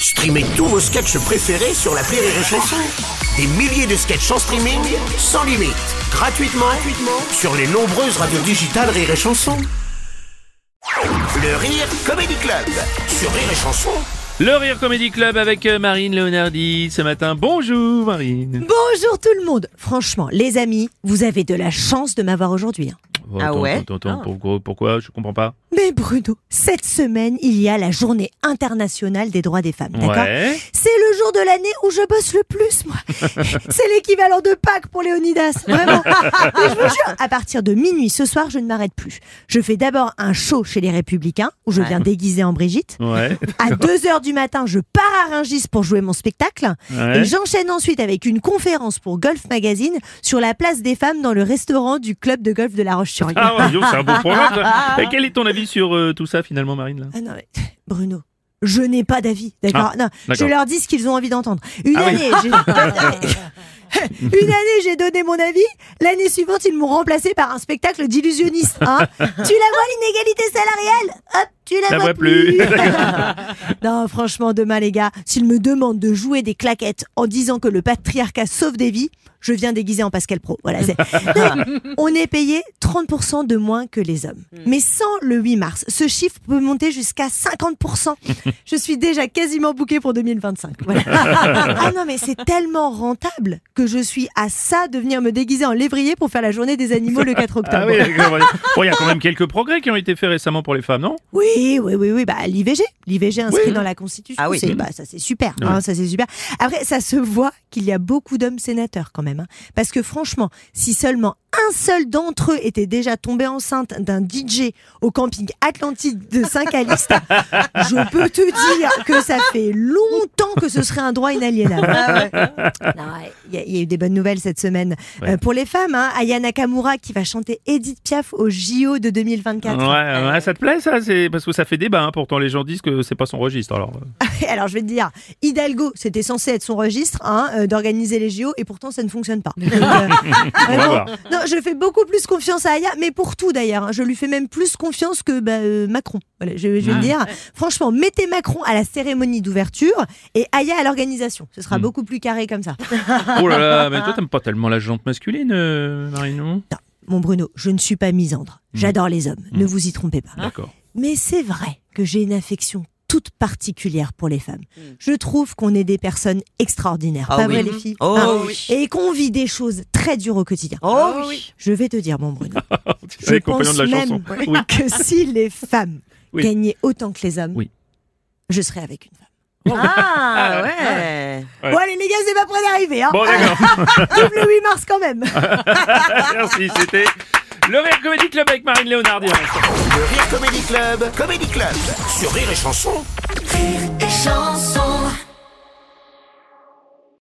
Streamez tous vos sketchs préférés sur l'appli Rire et Chanson. Des milliers de sketchs en streaming, sans limite, gratuitement sur les nombreuses radios digitales Rire et Chanson. Le Rire Comedy Club sur Rire et Chanson. Le Rire Comedy Club avec Marine Leonardi ce matin. Bonjour Marine. Bonjour tout le monde. Franchement, les amis, vous avez de la chance de m'avoir aujourd'hui. Pourquoi? Je comprends pas. Mais Bruno, cette semaine, il y a la journée internationale des droits des femmes, d'accord ? Ouais. C'est le jour de l'année où je bosse le plus, moi. C'est l'équivalent de Pâques pour Léonidas, vraiment. Mais je vous jure, à partir de minuit ce soir, je ne m'arrête plus. Je fais d'abord un show chez les Républicains, où je viens déguisée en Brigitte. Ouais. À 2h du matin, je pars à Rungis pour jouer mon spectacle. Ouais. Et j'enchaîne ensuite avec une conférence pour Golf Magazine sur la place des femmes dans le restaurant du club de golf de La Roche-sur-Yon. Ah ouais, c'est un beau programme ça. Et quel est ton avis sur tout ça finalement Marine là? Ah non, mais, Bruno, je n'ai pas d'avis, d'accord? Non, je d'accord. leur dis ce qu'ils ont envie d'entendre. Une Ah oui. année, j'ai donné mon avis. L'année suivante, ils m'ont remplacé par un spectacle d'illusionniste. Hein. Tu la vois, l'inégalité salariale? Hop, tu la vois plus. Non, franchement, demain, les gars, s'ils me demandent de jouer des claquettes en disant que le patriarcat sauve des vies, je viens déguisé en Pascal Pro. Voilà, on est payé 30% de moins que les hommes. Mais sans le 8 mars, ce chiffre peut monter jusqu'à 50%. Je suis déjà quasiment bookée pour 2025. Voilà. Ah non, mais c'est tellement rentable que je suis à ça de venir me déguiser en lévrier pour faire la journée des animaux le 4 octobre. Ah oui, d'accord. Bon, il y a quand même quelques progrès qui ont été faits récemment pour les femmes, non? Oui. Bah, l'IVG inscrit Oui. dans la Constitution. Ah oui. Ça c'est super. Hein, ça c'est super. Après, ça se voit qu'il y a beaucoup d'hommes sénateurs quand même. Hein, parce que franchement, si seulement un seul d'entre eux était déjà tombé enceinte d'un DJ au camping Atlantide de Saint-Calixte, je peux te dire que ça fait longtemps que ce serait un droit inaliénable. Il y a eu des bonnes nouvelles cette semaine pour les femmes. Hein, Aya Nakamura qui va chanter Edith Piaf au JO de 2024. Ouais, ça te plaît ça? C'est parce que ça fait débat. Hein. Pourtant les gens disent que c'est pas son registre. Alors je vais te dire, Hidalgo, c'était censé être son registre d'organiser les JO et pourtant ça ne fonctionne pas. Donc, vraiment, non, je fais beaucoup plus confiance à Aya, mais pour tout d'ailleurs. Hein, je lui fais même plus confiance que Macron. Voilà, je vais le dire. Franchement, mettez Macron à la cérémonie d'ouverture et Aya à l'organisation. Ce sera beaucoup plus carré comme ça. Oh là là, mais toi t'aimes pas tellement la jante masculine, Marine, non? Non, mon Bruno, je ne suis pas misandre. J'adore les hommes. Ne vous y trompez pas. D'accord. Mais c'est vrai que j'ai une affection toute particulière pour les femmes. Je trouve qu'on est des personnes extraordinaires. Pas vrai les filles? Oui. Et qu'on vit des choses très dures au quotidien. Oui. Je vais te dire, mon Bruno. C'est les compagnons de la chanson. Oui. Que si les femmes Oui. gagnaient autant que les hommes, Oui. je serais avec une femme. Ah ouais. Ouais. Bon allez les gars, c'est pas près d'arriver. Hein. Bon d'accord. Vive le 8 mars quand même. Merci, c'était le Rire Comedy Club avec Marine Leonardi. Le Rire Comedy Club sur Rire et Chanson. Rire et chanson.